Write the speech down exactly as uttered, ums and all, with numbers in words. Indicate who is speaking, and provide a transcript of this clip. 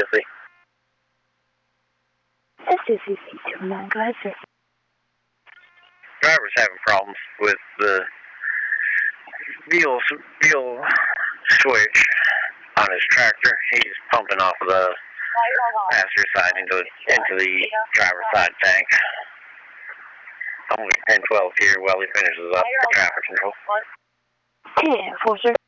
Speaker 1: Kissy.
Speaker 2: S two C C two nine, go ahead, sir.
Speaker 1: Driver's having problems with the wheel, wheel switch on his tractor. He's pumping off of the passenger side into, into the driver's side tank. I'm going to ten twelve here while he finishes up for traffic control.
Speaker 2: ten four, sir.